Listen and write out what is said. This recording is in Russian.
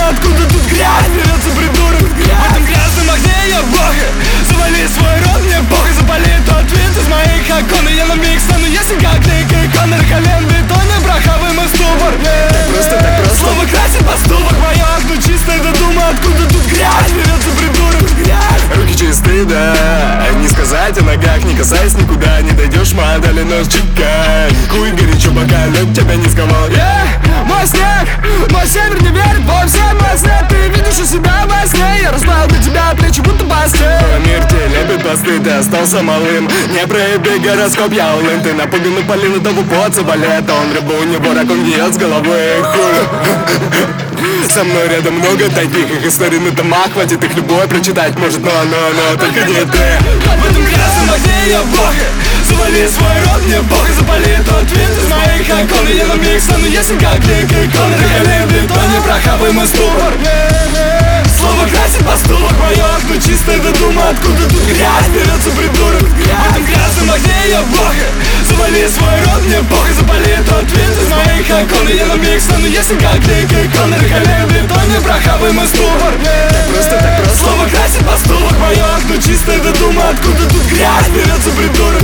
дома, откуда тут грязь? Берется придурок в этом грязном огне, я бога. Завали свой рот, мне бога, запали тот вид из моих окон. И я на миг стану ясен, как некий Коннор. Колен бетона, браховый мой ступор. Просто так просто. Слово красит поступок, мое окно чистое до дома, откуда тут грязь? Берется придурок в грязь. Руки чистые, да, не сказать о ногах, не касаясь никуда. Не дойдешь, модели нос чекай. Куй горячо, пока лед тебя не сковал. Мой снег, мой север не верит во все мои сны. Ты видишь у себя во сне, я расправил для тебя плечи, будто бассейн. Твой мир телепит посты, ты остался малым. Не проеби гороскоп, я улын. Ты напуганный полин, того поца балет. Он рыбу, у него рак, он гниет с головы. Со мной рядом много таких, их историй на томах. Хватит их любой прочитать, может, но только не ты. В этом грязном огне я бога. Завали свой рот, мне бога, запали тот вид из моих окон. И я на миг стану ясен, как некий Коннор. Колен бетоне, браховый мой ступор. Слово красит поступок, мое окно чистое до дома, откуда тут грязь? Берется придурок в этом грязном огне я бога. Завали свой рот, мне бога, запали тот вид из моих окон. И я на миг стану ясен, как некий Коннор. Колен бетоне, браховый мой ступор. Просто так просто. Слово красит поступок, мое окно чистое до дома, откуда тут грязь? Берется придурок